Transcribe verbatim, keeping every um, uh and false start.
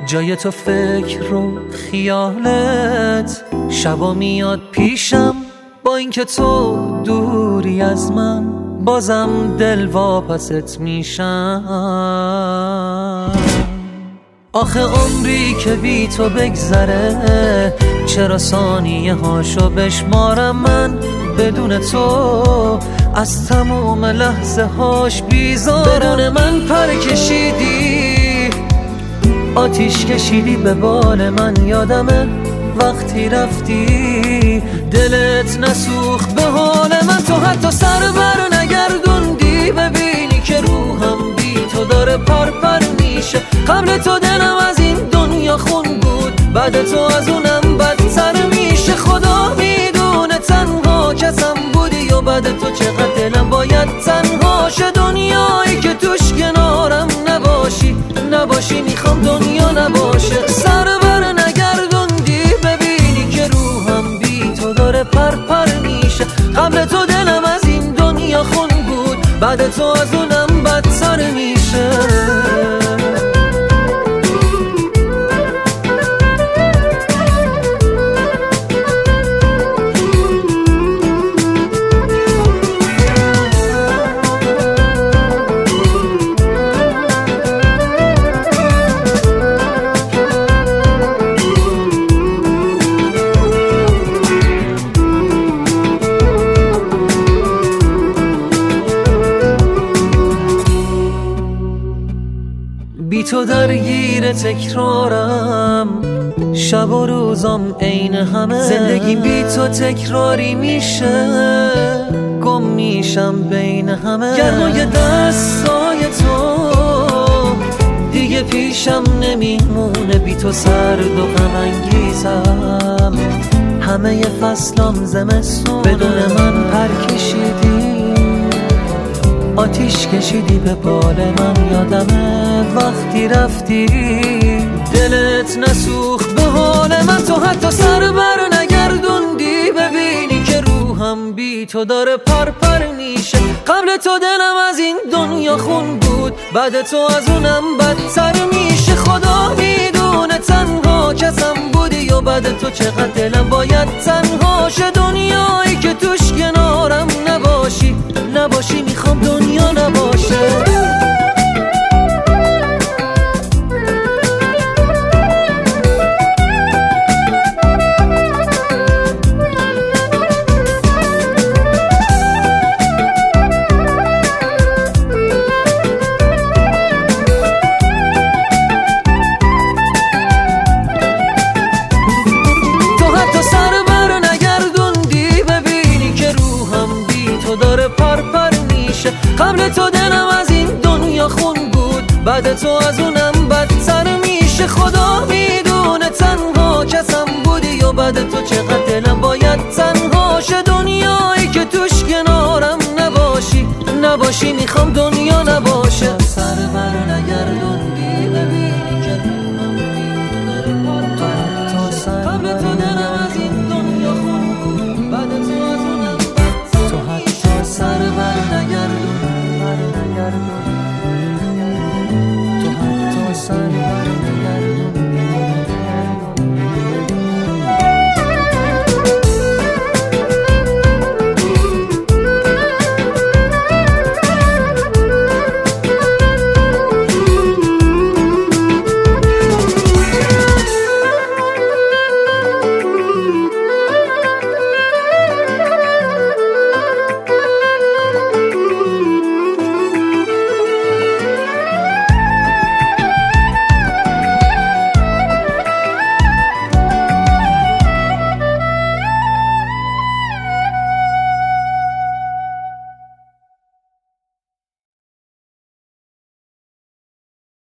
جای تو فکر و خیالت شبا میاد پیشم، با اینکه تو دوری از من بازم دل واپست میشم. آخه عمری که بی تو بگذره چرا ثانیه هاشو بشمارم من بدون تو از تموم لحظه هاش بیزارم. بدون من پر کشیدی آتیش کشیدی به بال من، یادمه وقتی رفتی دلت نسوخت به حال من. تو حتی سر بر نگردوندی ببینی که روحم بی تو داره پر پر میشه. قبل تو دلم از این دنیا خون بود، بعد تو از اونم بدتر میشه. خدا میدونه تنها کسم بودی و بعد تو چقدر دلم باید تنها شه. دنیایی که توش کنارم نباشی نباشی میخوام دنیا نباشه. سر بر نگردوندی ببینی که روحم بی تو داره پر پر میشه. قبل تو دلم از این دنیا خون بود، بعد تو از اونم بدتر میشه. بی تو درگیر تکرارم، شب و روزم عین همه. زندگی بی تو تکراری میشه، گم میشم بین همه. گرمای دستای تو دیگه پیشم نمیمونه، بی تو سرد و غم انگیزم. همه فصلام زمستونه، بدون من پر کشیدی آتیش کشیدی به بال من. یادمه وقتی رفتی دلت نسوخت به حال من. تو حتی سر بر نگردوندی ببینی که روحم بی تو داره پر پر میشه. قبل تو دلم از این دنیا خون بود، بعد تو از اونم بدتر میشه. خدا میدونه تنها کسم بودی و بعد تو چقدر دلم باید تنها شه. دنیایی که توش کنارم نباشی نباشی میخوام دنیا نباشه. قبل تو دلم از این دنیا خون بود، بعد تو از اونم بدتر میشه. خدا میدونه تنها کسم بودی و بعد تو چه